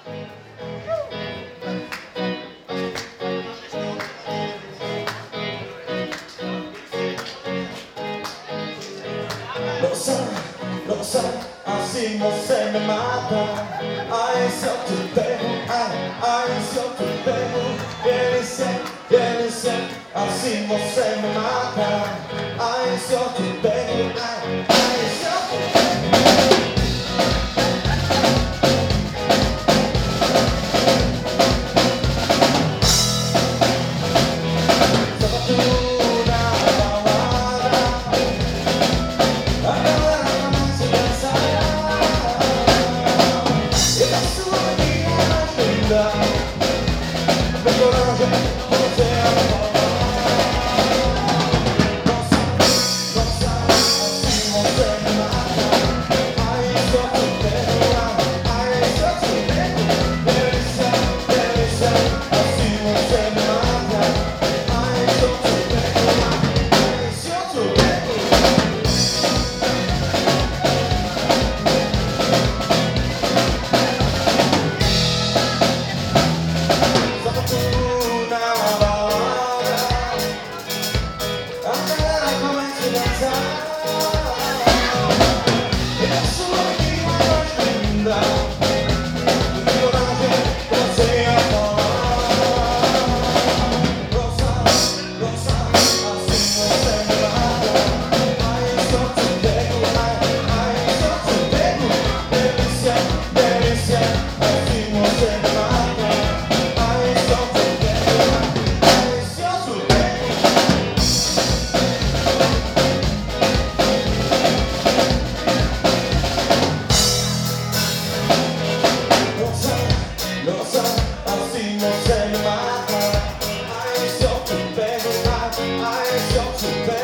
Lo sai, assim você me mata. Ai, se eu te pego, ai, se eu te pego. Ele sei, assim você me mata. Ai, se eu te pego, ai, se eu te pego. Você me mata. Ai, se eu te pego, ai, se eu te pego.